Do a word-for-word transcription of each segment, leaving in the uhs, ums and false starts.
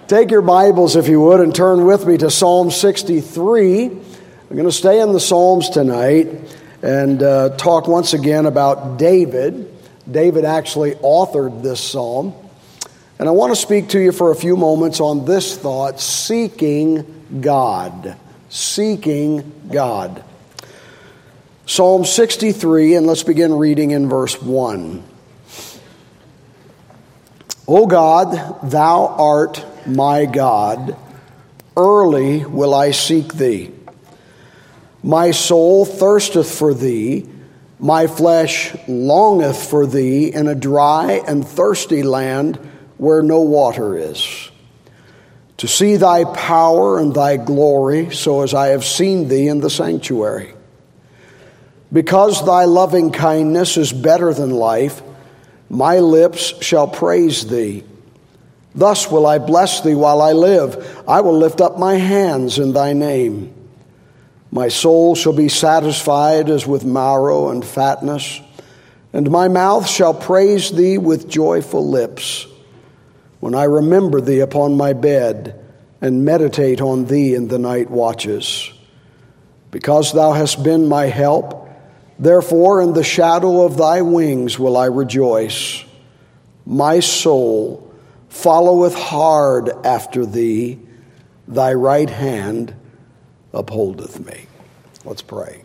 Take your Bibles, if you would, and turn with me to Psalm sixty-three. We're going to stay in the Psalms tonight and uh, talk once again about David. David actually authored this psalm. And I want to speak to you for a few moments on this thought, seeking God. Seeking God. Psalm sixty-three, and let's begin reading in verse one. O God, thou art my God, early will I seek thee. My soul thirsteth for thee, my flesh longeth for thee in a dry and thirsty land where no water is. To see thy power and thy glory, so as I have seen thee in the sanctuary. Because thy loving kindness is better than life, my lips shall praise thee. Thus will I bless thee while I live. I will lift up my hands in thy name. My soul shall be satisfied as with marrow and fatness, and my mouth shall praise thee with joyful lips. When I remember thee upon my bed and meditate on thee in the night watches. Because thou hast been my help, therefore in the shadow of thy wings will I rejoice. My soul followeth hard after thee, thy right hand upholdeth me. Let's pray.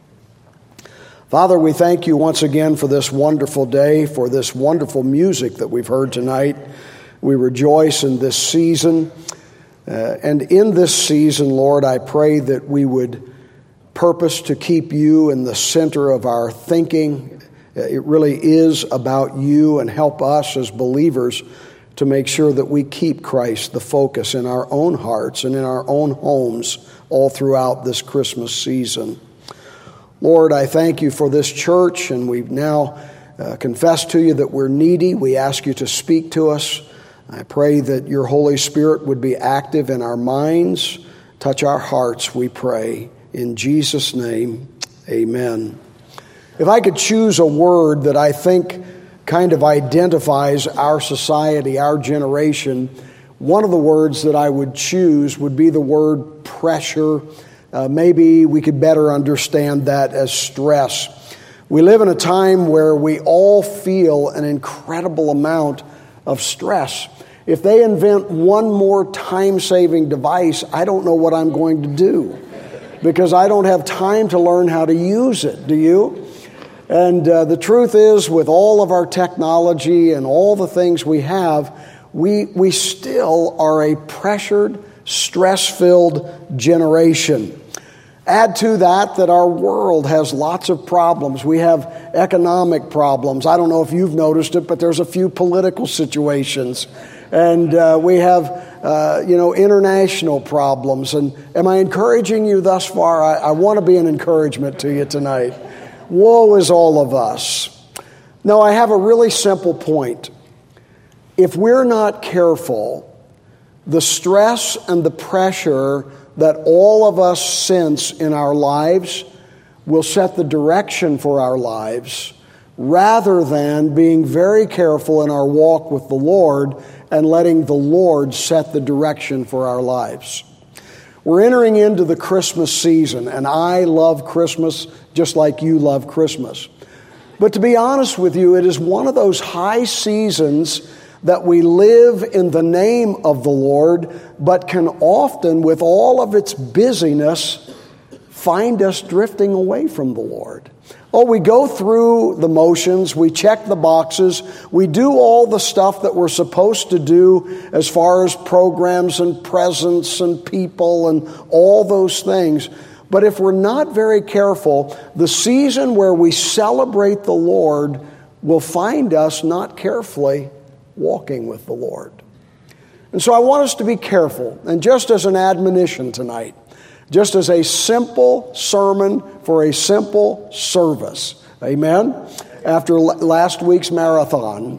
Father, we thank you once again for this wonderful day, for this wonderful music that we've heard tonight. We rejoice in this season. Uh, and in this season, Lord, I pray that we would purpose to keep you in the center of our thinking. It really is about you, and help us as believers to make sure that we keep Christ the focus in our own hearts and in our own homes all throughout this Christmas season. Lord, I thank you for this church, and we've now uh, confessed to you that we're needy. We ask you to speak to us. I pray that your Holy Spirit would be active in our minds. Touch our hearts, we pray. In Jesus' name, amen. If I could choose a word that I think kind of identifies our society, our generation, one of the words that I would choose would be the word pressure. Uh, maybe we could better understand that as stress. We live in a time where we all feel an incredible amount of stress. If they invent one more time-saving device, I don't know what I'm going to do, because I don't have time to learn how to use it. Do you? And uh, the truth is, with all of our technology and all the things we have, we we still are a pressured, stress-filled generation. Add to that that our world has lots of problems. We have economic problems. I don't know if you've noticed it, but there's a few political situations. And uh, we have, uh, you know, international problems. And am I encouraging you thus far? I, I want to be an encouragement to you tonight. Woe is all of us. No, I have a really simple point. If we're not careful, the stress and the pressure that all of us sense in our lives will set the direction for our lives, rather than being very careful in our walk with the Lord and letting the Lord set the direction for our lives. We're entering into the Christmas season, and I love Christmas just like you love Christmas. But to be honest with you, it is one of those high seasons that we live in the name of the Lord, but can often, with all of its busyness, find us drifting away from the Lord. Oh, we go through the motions, we check the boxes, we do all the stuff that we're supposed to do as far as programs and presents and people and all those things. But if we're not very careful, the season where we celebrate the Lord will find us not carefully walking with the Lord. And so I want us to be careful. And just as an admonition tonight, just as a simple sermon for a simple service, amen, after last week's marathon,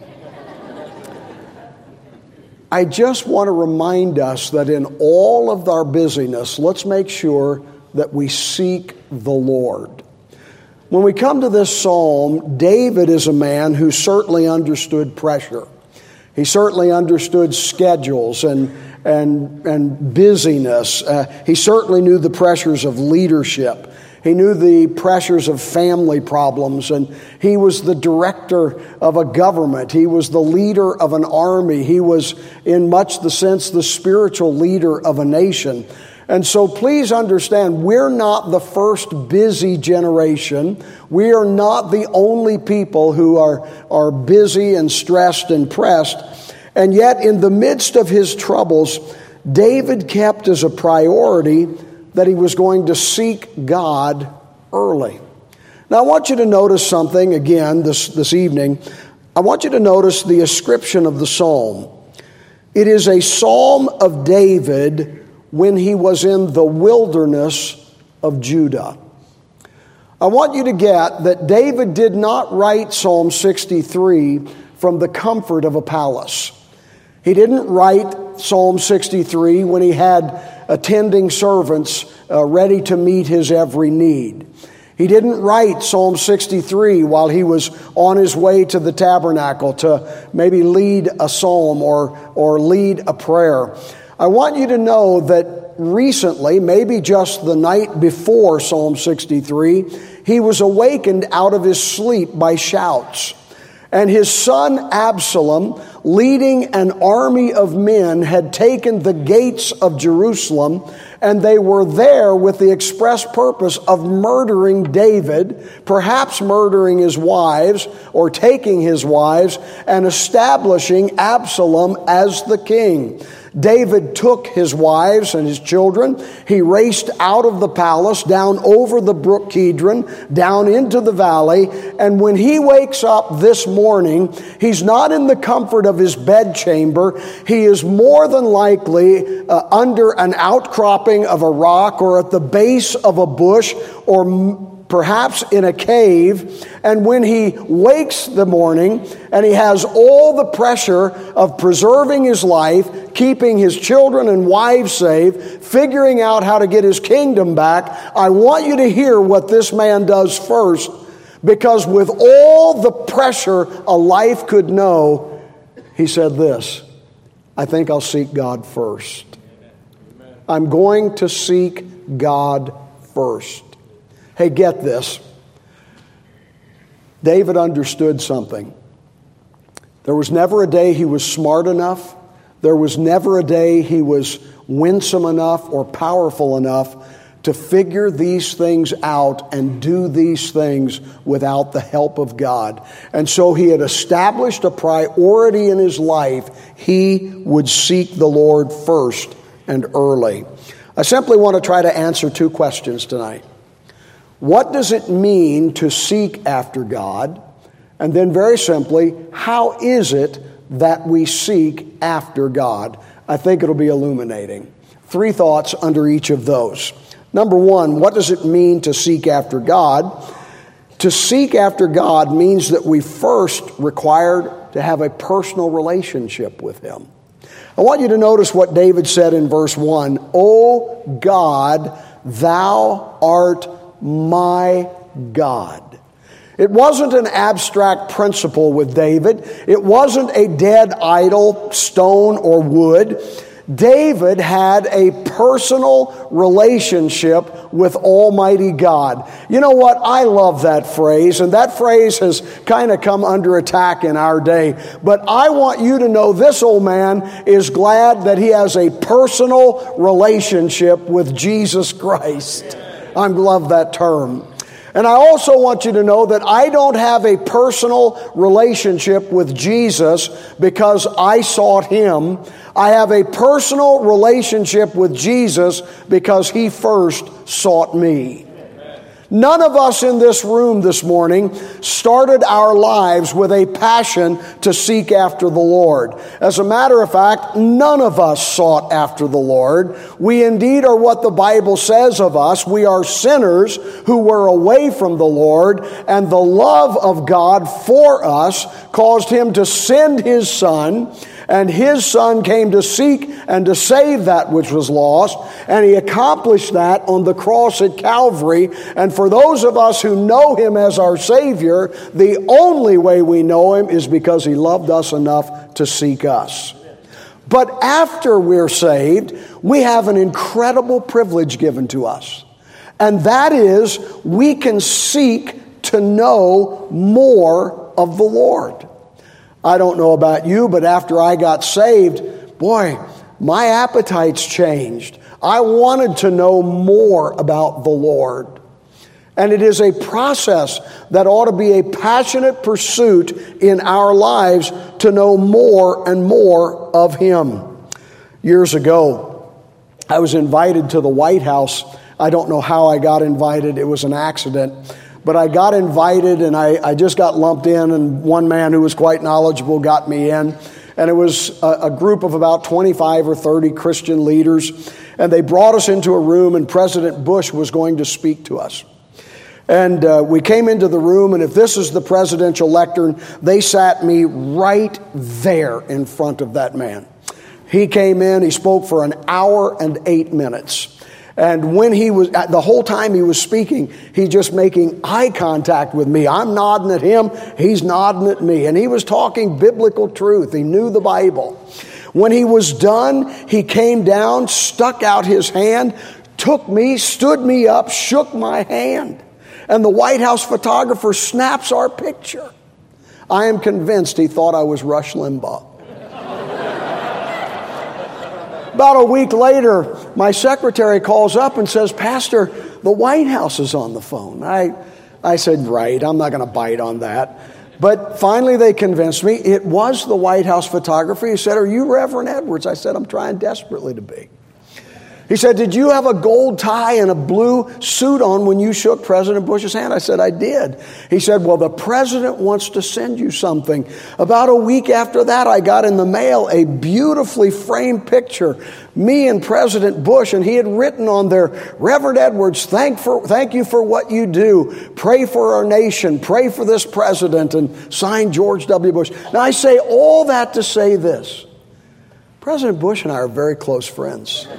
I just want to remind us that in all of our busyness, let's make sure that we seek the Lord. When we come to this psalm, David is a man who certainly understood pressure. He certainly understood schedules and, and, and busyness. Uh, he certainly knew the pressures of leadership. He knew the pressures of family problems, and he was the director of a government. He was the leader of an army. He was, in much the sense, the spiritual leader of a nation. And so please understand, we're not the first busy generation. We are not the only people who are, are busy and stressed and pressed. And yet, in the midst of his troubles, David kept as a priority that he was going to seek God early. Now, I want you to notice something again this, this evening. I want you to notice the ascription of the psalm. It is a psalm of David when he was in the wilderness of Judah. I want you to get that David did not write Psalm sixty-three from the comfort of a palace. He didn't write Psalm sixty-three when he had attending servants uh, ready to meet his every need. He didn't write Psalm sixty-three while he was on his way to the tabernacle to maybe lead a psalm or, or lead a prayer. I want you to know that recently, maybe just the night before Psalm sixty-three, he was awakened out of his sleep by shouts. And his son Absalom, leading an army of men, had taken the gates of Jerusalem, and they were there with the express purpose of murdering David, perhaps murdering his wives or taking his wives and establishing Absalom as the king. David took his wives and his children. He raced out of the palace, down over the brook Kidron, down into the valley. And when he wakes up this morning, he's not in the comfort of his bedchamber. He is more than likely uh, under an outcropping of a rock or at the base of a bush or m- perhaps in a cave. And when he wakes the morning and he has all the pressure of preserving his life, keeping his children and wives safe, figuring out how to get his kingdom back, I want you to hear what this man does first, because with all the pressure a life could know, he said this: I think I'll seek God first. I'm going to seek God first. Hey, get this. David understood something. There was never a day he was smart enough. There was never a day he was winsome enough or powerful enough to figure these things out and do these things without the help of God. And so he had established a priority in his life. He would seek the Lord first and early. I simply want to try to answer two questions tonight. What does it mean to seek after God? And then very simply, how is it that we seek after God? I think it'll be illuminating. Three thoughts under each of those. Number one, what does it mean to seek after God? To seek after God means that we first required to have a personal relationship with Him. I want you to notice what David said in verse one. O God, thou art my God. It wasn't an abstract principle with David. It wasn't a dead idol, stone or wood. David had a personal relationship with Almighty God. You know what? I love that phrase, and that phrase has kind of come under attack in our day. But I want you to know this old man is glad that he has a personal relationship with Jesus Christ. I love that term. And I also want you to know that I don't have a personal relationship with Jesus because I sought Him. I have a personal relationship with Jesus because He first sought me. None of us in this room this morning started our lives with a passion to seek after the Lord. As a matter of fact, none of us sought after the Lord. We indeed are what the Bible says of us. We are sinners who were away from the Lord, and the love of God for us caused Him to send His Son. And His Son came to seek and to save that which was lost. And He accomplished that on the cross at Calvary. And for those of us who know Him as our Savior, the only way we know Him is because He loved us enough to seek us. But after we're saved, we have an incredible privilege given to us. And that is, we can seek to know more of the Lord. I don't know about you, but after I got saved, boy, my appetite's changed. I wanted to know more about the Lord. And it is a process that ought to be a passionate pursuit in our lives to know more and more of Him. Years ago, I was invited to the White House. I don't know how I got invited. It was an accident. But I got invited, and I, I just got lumped in, and one man who was quite knowledgeable got me in. And it was a, a group of about twenty-five or thirty Christian leaders. And they brought us into a room, and President Bush was going to speak to us. And uh, we came into the room, and if this is the presidential lectern, they sat me right there in front of that man. He came in, he spoke for an hour and eight minutes. And when he was, the whole time he was speaking, he's just making eye contact with me. I'm nodding at him, he's nodding at me. And he was talking biblical truth. He knew the Bible. When he was done, he came down, stuck out his hand, took me, stood me up, shook my hand. And the White House photographer snaps our picture. I am convinced he thought I was Rush Limbaugh. About a week later, my secretary calls up and says, "Pastor, the White House is on the phone." I, I said, right, I'm not going to bite on that. But finally they convinced me it was the White House photographer. He said, "Are you Reverend Edwards?" I said, "I'm trying desperately to be." He said, "Did you have a gold tie and a blue suit on when you shook President Bush's hand?" I said, "I did." He said, "Well, the president wants to send you something." About a week after that, I got in the mail a beautifully framed picture, me and President Bush, and he had written on there, "Reverend Edwards, thank for thank you for what you do. Pray for our nation. Pray for this president," and signed George W. Bush. Now, I say all that to say this. President Bush and I are very close friends.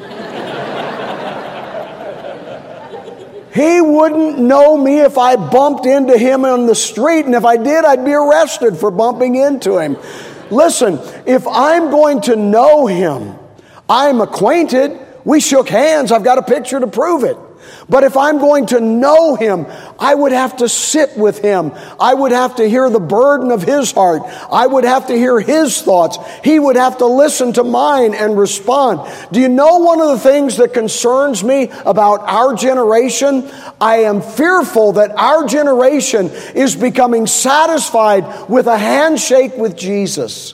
He wouldn't know me if I bumped into him on the street, and if I did, I'd be arrested for bumping into him. Listen, if I'm going to know him, I'm acquainted. We shook hands. I've got a picture to prove it. But if I'm going to know him, I would have to sit with him. I would have to hear the burden of his heart. I would have to hear his thoughts. He would have to listen to mine and respond. Do you know one of the things that concerns me about our generation? I am fearful that our generation is becoming satisfied with a handshake with Jesus.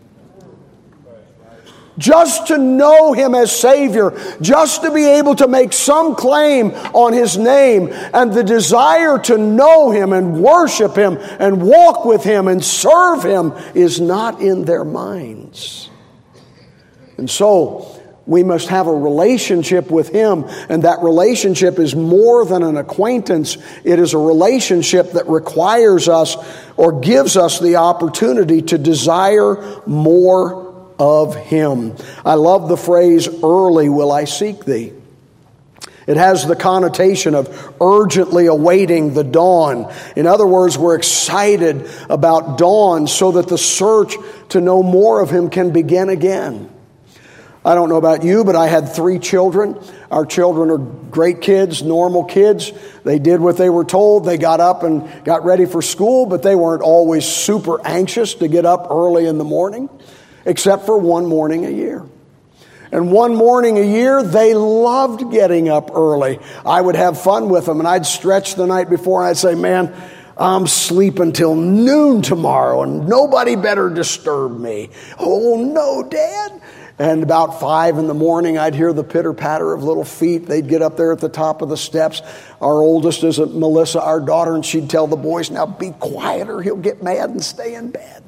Just to know him as Savior, just to be able to make some claim on his name, and the desire to know him and worship him and walk with him and serve him is not in their minds. And so we must have a relationship with him, and that relationship is more than an acquaintance. It is a relationship that requires us or gives us the opportunity to desire more of him. I love the phrase, "Early will I seek thee." It has the connotation of urgently awaiting the dawn. In other words, we're excited about dawn so that the search to know more of him can begin again. I don't know about you, but I had three children. Our children are great kids, normal kids. They did what they were told. They got up and got ready for school, but they weren't always super anxious to get up early in the morning, except for one morning a year. And one morning a year, they loved getting up early. I would have fun with them, and I'd stretch the night before, and I'd say, "Man, I'm sleeping till noon tomorrow, and nobody better disturb me." "Oh, no, Dad." And about five in the morning, I'd hear the pitter-patter of little feet. They'd get up there at the top of the steps. Our oldest is Melissa, our daughter, and she'd tell the boys, "Now be quiet or he'll get mad and stay in bed."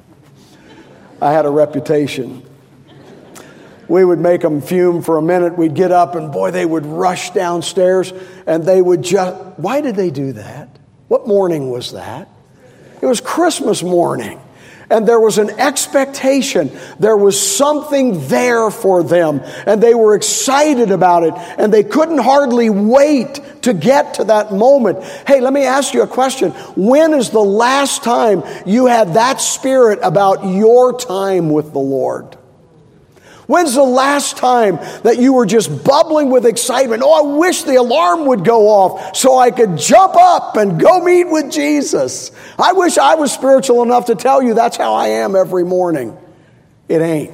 I had a reputation. We would make them fume for a minute. We'd get up, and boy, they would rush downstairs, and they would just... Why did they do that? What morning was that? It was Christmas morning. And there was an expectation. There was something there for them. And they were excited about it. And they couldn't hardly wait to get to that moment. Hey, let me ask you a question. When is the last time you had that spirit about your time with the Lord? When's the last time that you were just bubbling with excitement? Oh, I wish the alarm would go off so I could jump up and go meet with Jesus. I wish I was spiritual enough to tell you that's how I am every morning. It ain't.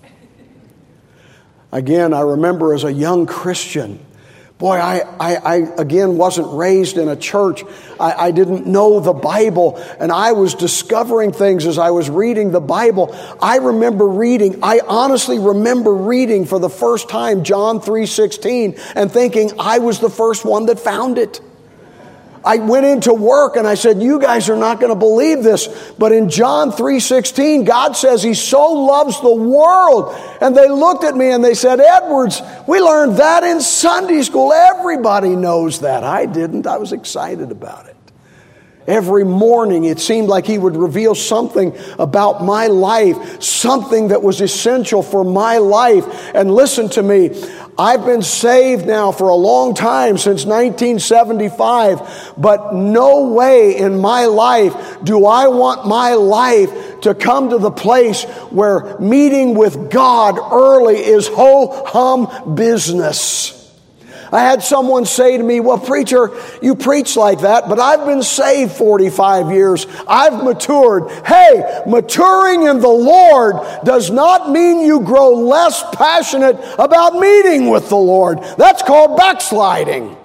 Again, I remember as a young Christian, boy, I, I, I again wasn't raised in a church. I, I didn't know the Bible, and I was discovering things as I was reading the Bible. I remember reading, I honestly remember reading for the first time John three sixteen and thinking I was the first one that found it. I went into work and I said, you guys are not going to believe this, but in John three sixteen, God says He so loves the world. And they looked at me and they said, Edwards, we learned that in Sunday school. Everybody knows that. I didn't. I was excited about it. Every morning it seemed like He would reveal something about my life, something that was essential for my life. And listen to me, I've been saved now for a long time, since nineteen seventy-five, but no way in my life do I want my life to come to the place where meeting with God early is ho-hum business. I had someone say to me, well, preacher, you preach like that, but I've been saved forty-five years. I've matured. Hey, maturing in the Lord does not mean you grow less passionate about meeting with the Lord. That's called backsliding.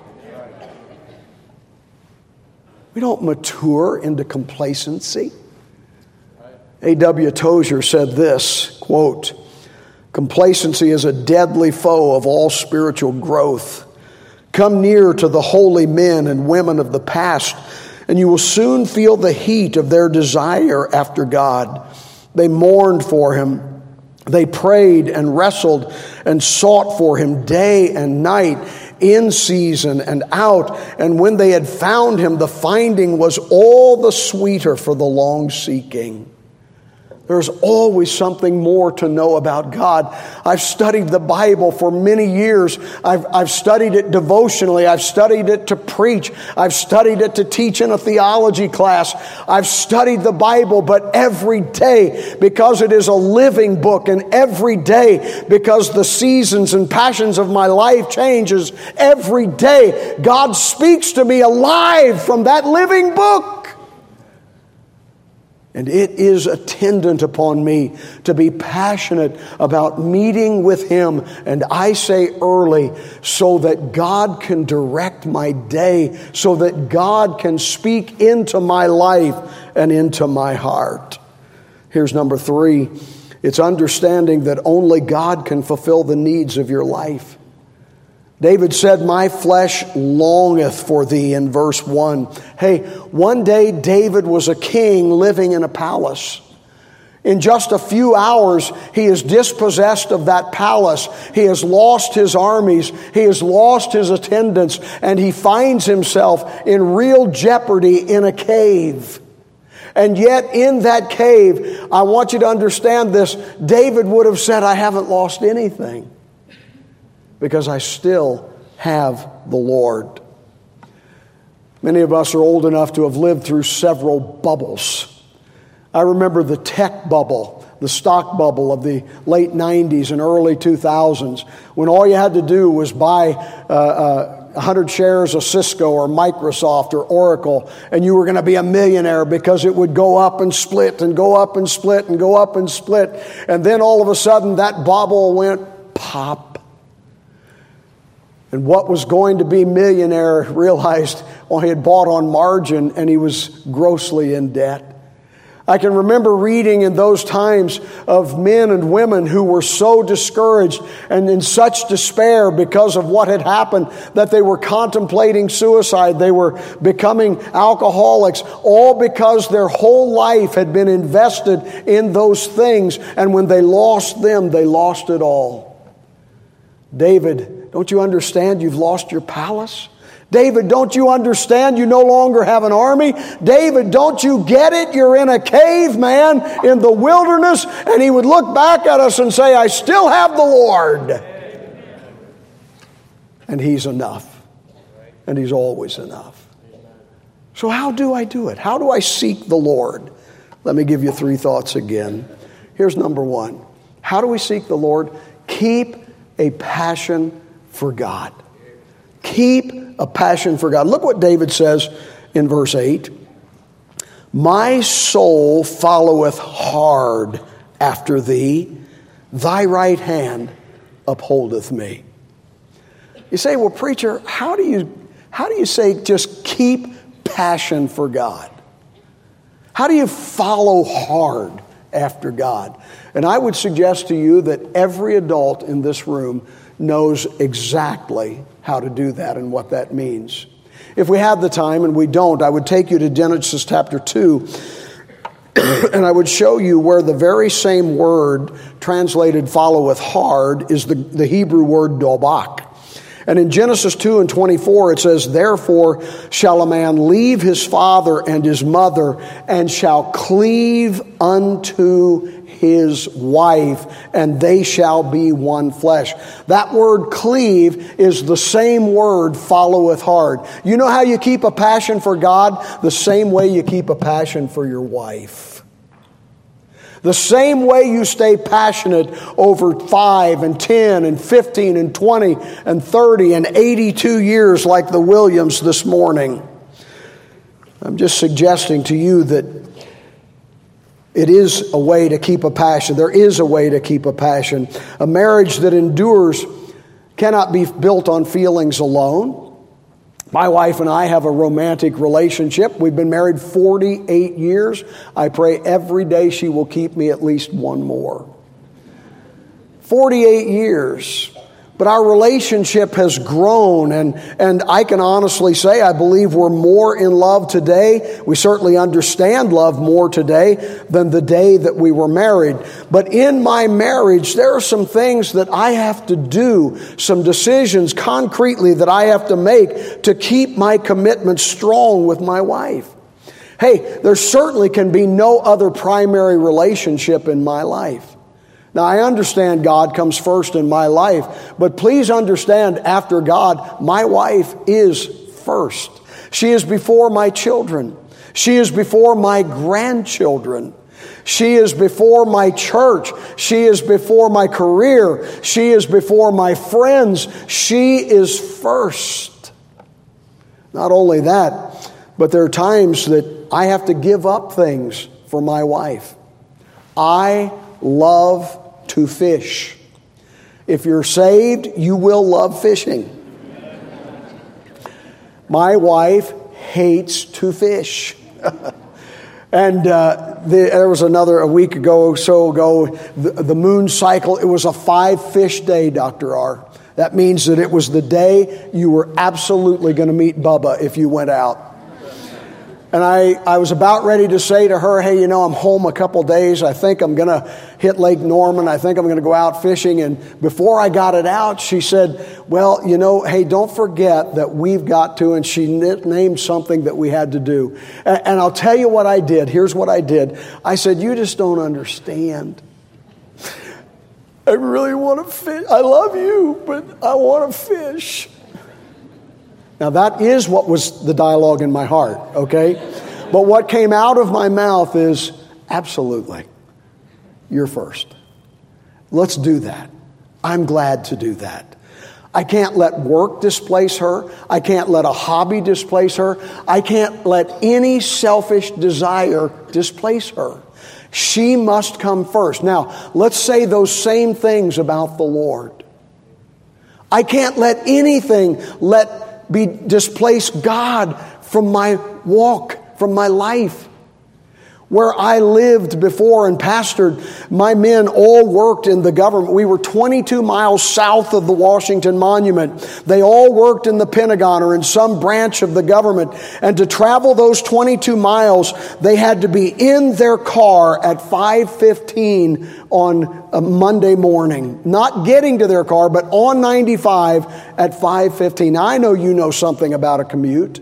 We don't mature into complacency. A W Tozer said this, quote, complacency is a deadly foe of all spiritual growth. Come near to the holy men and women of the past, and you will soon feel the heat of their desire after God. They mourned for Him. They prayed and wrestled and sought for Him day and night, in season and out. And when they had found Him, the finding was all the sweeter for the long seeking. There's always something more to know about God. I've studied the Bible for many years. I've, I've studied it devotionally. I've studied it to preach. I've studied it to teach in a theology class. I've studied the Bible, but every day, because it is a living book, and every day, because the seasons and passions of my life changes, every day, God speaks to me alive from that living book. And it is attendant upon me to be passionate about meeting with Him, and I say early, so that God can direct my day, so that God can speak into my life and into my heart. Here's number three. It's understanding that only God can fulfill the needs of your life. David said, my flesh longeth for thee, in verse one. Hey, one day David was a king living in a palace. In just a few hours, he is dispossessed of that palace. He has lost his armies. He has lost his attendants. And he finds himself in real jeopardy in a cave. And yet in that cave, I want you to understand this, David would have said, I haven't lost anything, because I still have the Lord. Many of us are old enough to have lived through several bubbles. I remember the tech bubble, the stock bubble of the late nineties and early two thousands, when all you had to do was buy uh, uh, one hundred shares of Cisco or Microsoft or Oracle, and you were going to be a millionaire, because it would go up and split and go up and split and go up and split. And then all of a sudden that bubble went pop. And what was going to be millionaire realized, well, he had bought on margin and he was grossly in debt. I can remember reading in those times of men and women who were so discouraged and in such despair because of what had happened that they were contemplating suicide. They were becoming alcoholics, all because their whole life had been invested in those things. And when they lost them, they lost it all. David, don't you understand you've lost your palace? David, don't you understand you no longer have an army? David, don't you get it? You're in a cave, man, in the wilderness. And he would look back at us and say, I still have the Lord. And He's enough. And He's always enough. So how do I do it? How do I seek the Lord? Let me give you three thoughts again. Here's number one. How do we seek the Lord? Keep a passion for God. Keep a passion for God. Look what David says in verse eight. My soul followeth hard after thee. Thy right hand upholdeth me. You say, well, preacher, how do you how do you say just keep passion for God? How do you follow hard after God? And I would suggest to you that every adult in this room knows exactly how to do that and what that means. If we had the time, and we don't, I would take you to Genesis chapter two, and I would show you where the very same word translated followeth hard is the, the Hebrew word dobak. And in Genesis two and twenty-four, it says, therefore shall a man leave his father and his mother, and shall cleave unto his wife, and they shall be one flesh. That word cleave is the same word followeth hard. You know how you keep a passion for God? The same way you keep a passion for your wife. The same way you stay passionate over five and ten and fifteen and twenty and thirty and eighty-two years like the Williams this morning. I'm just suggesting to you that it is a way to keep a passion. There is a way to keep a passion. A marriage that endures cannot be built on feelings alone. My wife and I have a romantic relationship. We've been married forty-eight years. I pray every day she will keep me at least one more. forty-eight years. But our relationship has grown, and, and I can honestly say I believe we're more in love today. We certainly understand love more today than the day that we were married. But in my marriage, there are some things that I have to do, some decisions concretely that I have to make to keep my commitment strong with my wife. Hey, there certainly can be no other primary relationship in my life. Now, I understand God comes first in my life, but please understand, after God, my wife is first. She is before my children. She is before my grandchildren. She is before my church. She is before my career. She is before my friends. She is first. Not only that, but there are times that I have to give up things for my wife. I love to fish. If you're saved, you will love fishing. My wife hates to fish. And uh, the, there was another, a week ago or so ago, the, the moon cycle, it was a five fish day, Doctor R. That means that it was the day you were absolutely going to meet Bubba if you went out. And I, I was about ready to say to her, hey, you know, I'm home a couple days. I think I'm going to hit Lake Norman. I think I'm going to go out fishing. And before I got it out, she said, well, you know, hey, don't forget that we've got to, and she named something that we had to do. And, and I'll tell you what I did. Here's what I did. I said, you just don't understand. I really want to fish. I love you, but I want to fish. Now, that is what was the dialogue in my heart, okay? But what came out of my mouth is, absolutely, you're first. Let's do that. I'm glad to do that. I can't let work displace her. I can't let a hobby displace her. I can't let any selfish desire displace her. She must come first. Now, let's say those same things about the Lord. I can't let anything let be displace God from my walk, from my life. Where I lived before and pastored, my men all worked in the government. We were twenty-two miles south of the Washington Monument. They all worked in the Pentagon or in some branch of the government. And to travel those twenty-two miles, they had to be in their car at five fifteen on a Monday morning. Not getting to their car, but on ninety-five at five fifteen. Now, I know you know something about a commute.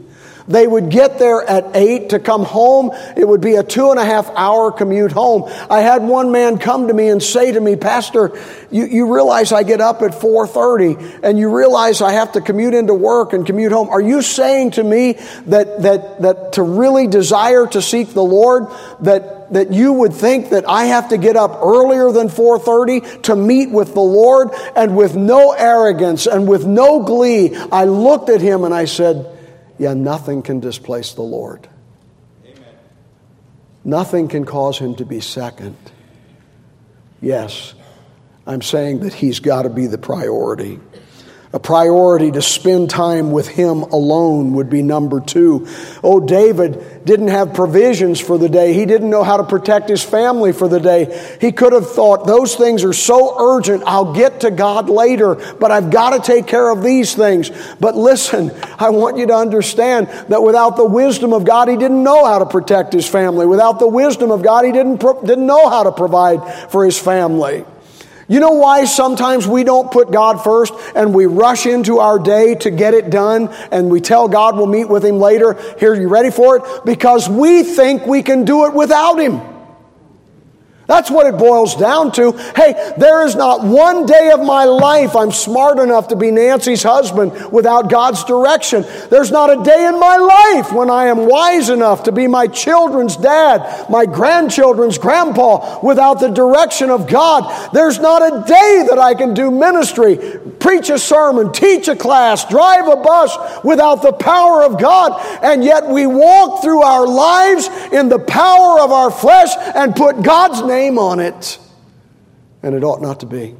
They would get there at eight to come home. It would be a two and a half hour commute home. I had one man come to me and say to me, Pastor, you, you realize I get up at four thirty and you realize I have to commute into work and commute home. Are you saying to me that, that, that to really desire to seek the Lord, that, that you would think that I have to get up earlier than four thirty to meet with the Lord? And with no arrogance and with no glee, I looked at him and I said, yeah, nothing can displace the Lord. Amen. Nothing can cause him to be second. Yes, I'm saying that he's got to be the priority. A priority to spend time with him alone would be number two. Oh, David didn't have provisions for the day. He didn't know how to protect his family for the day. He could have thought, those things are so urgent, I'll get to God later, but I've got to take care of these things. But listen, I want you to understand that without the wisdom of God, he didn't know how to protect his family. Without the wisdom of God, he didn't, didn't know how to provide for his family. You know why sometimes we don't put God first and we rush into our day to get it done and we tell God we'll meet with him later? Here, you ready for it? Because we think we can do it without him. That's what it boils down to. Hey, there is not one day of my life I'm smart enough to be Nancy's husband without God's direction. There's not a day in my life when I am wise enough to be my children's dad, my grandchildren's grandpa, without the direction of God. There's not a day that I can do ministry, preach a sermon, teach a class, drive a bus without the power of God. And yet we walk through our lives in the power of our flesh and put God's name on it, and it ought not to be.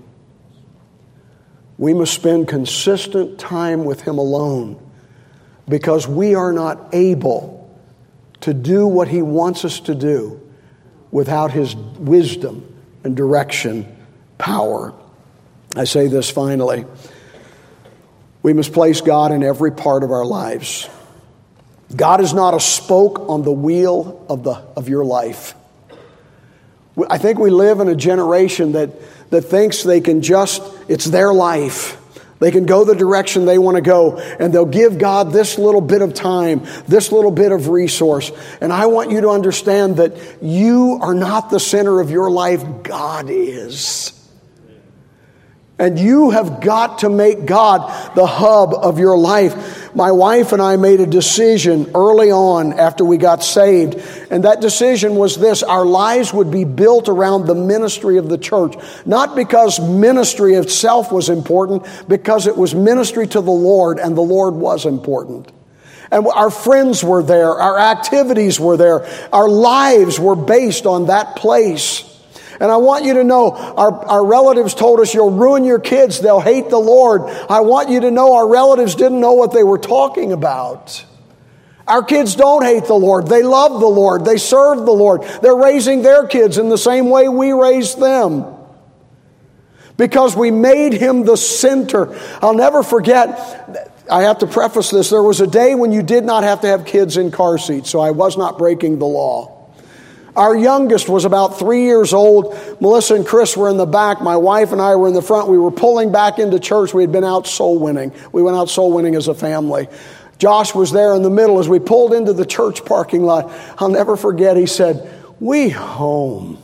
We must spend consistent time with him alone because we are not able to do what he wants us to do without his wisdom and direction, power. I say this finally. We must place God in every part of our lives. God is not a spoke on the wheel of the of your life. I think we live in a generation that, that thinks they can just, it's their life. They can go the direction they want to go, and they'll give God this little bit of time, this little bit of resource. And I want you to understand that you are not the center of your life. God is. And you have got to make God the hub of your life. My wife and I made a decision early on after we got saved. And that decision was this: our lives would be built around the ministry of the church. Not because ministry itself was important, because it was ministry to the Lord, and the Lord was important. And our friends were there, our activities were there, our lives were based on that place. And I want you to know, our, our relatives told us, you'll ruin your kids, they'll hate the Lord. I want you to know our relatives didn't know what they were talking about. Our kids don't hate the Lord. They love the Lord. They serve the Lord. They're raising their kids in the same way we raised them. Because we made him the center. I'll never forget, I have to preface this, there was a day when you did not have to have kids in car seats, so I was not breaking the law. Our youngest was about three years old. Melissa and Chris were in the back. My wife and I were in the front. We were pulling back into church. We had been out soul winning. We went out soul winning as a family. Josh was there in the middle as we pulled into the church parking lot. I'll never forget, he said, "We home."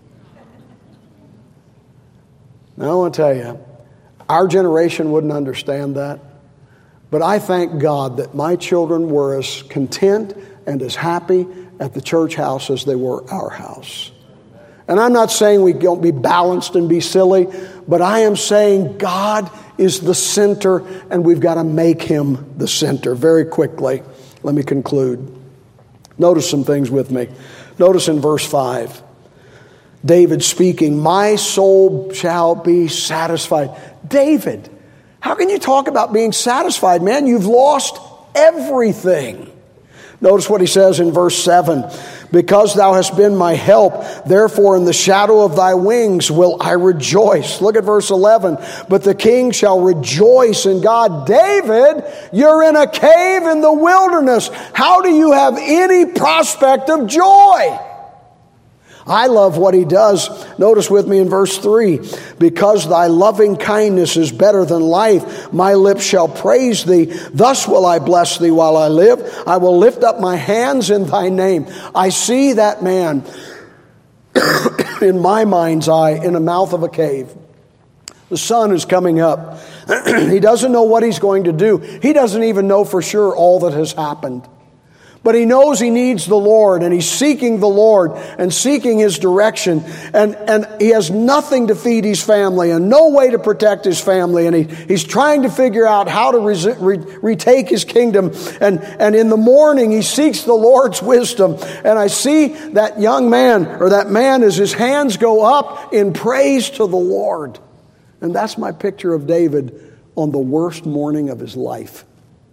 Now I want to tell you, our generation wouldn't understand that. But I thank God that my children were as content and as happy at the church house as they were our house. And I'm not saying we don't be balanced and be silly, but I am saying God is the center, and we've got to make him the center. Very quickly, let me conclude. Notice some things with me. Notice in verse five, David speaking, "My soul shall be satisfied." David, how can you talk about being satisfied, man? You've lost everything. Notice what he says in verse seven. "Because thou hast been my help, therefore in the shadow of thy wings will I rejoice." Look at verse eleven. "But the king shall rejoice in God." David, you're in a cave in the wilderness. How do you have any prospect of joy? I love what he does. Notice with me in verse three, because thy loving kindness is better than life, my lips shall praise thee. Thus will I bless thee while I live. I will lift up my hands in thy name. I see that man in my mind's eye in the mouth of a cave. The sun is coming up. He doesn't know what he's going to do. He doesn't even know for sure all that has happened. But he knows he needs the Lord, and he's seeking the Lord and seeking his direction. And, and he has nothing to feed his family and no way to protect his family. And he, he's trying to figure out how to re- re- retake his kingdom. And, and in the morning, he seeks the Lord's wisdom. And I see that young man, or that man, as his hands go up in praise to the Lord. And that's my picture of David on the worst morning of his life.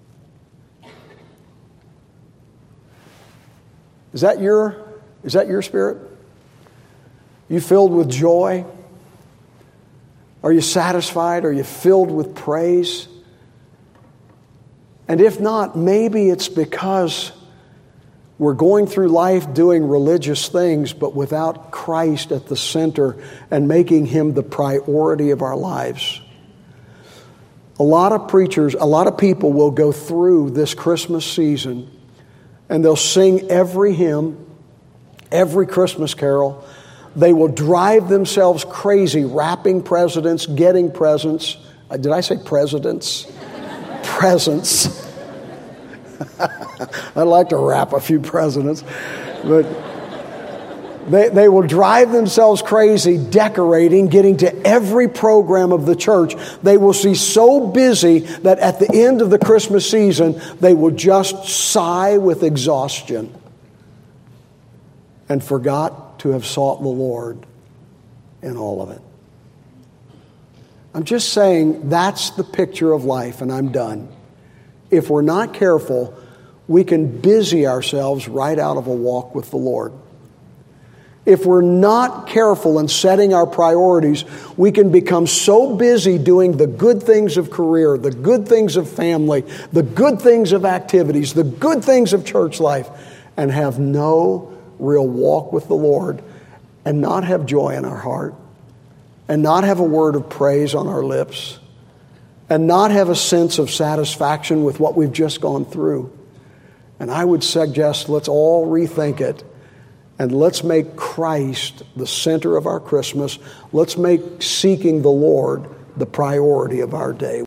Is that your, is that your spirit? You filled with joy? Are you satisfied? Are you filled with praise? And if not, maybe it's because we're going through life doing religious things, but without Christ at the center and making him the priority of our lives. A lot of preachers, a lot of people will go through this Christmas season and they'll sing every hymn, every Christmas carol. They will drive themselves crazy, wrapping presents, getting presents. Did I say presidents? Presents. I'd like to wrap a few presidents. But they, they will drive themselves crazy, decorating, getting to every program of the church. They will be so busy that at the end of the Christmas season, they will just sigh with exhaustion and forgot to have sought the Lord in all of it. I'm just saying that's the picture of life, and I'm done. If we're not careful, we can busy ourselves right out of a walk with the Lord. If we're not careful in setting our priorities, we can become so busy doing the good things of career, the good things of family, the good things of activities, the good things of church life, and have no real walk with the Lord, and not have joy in our heart, and not have a word of praise on our lips, and not have a sense of satisfaction with what we've just gone through. And I would suggest let's all rethink it. And let's make Christ the center of our Christmas. Let's make seeking the Lord the priority of our day.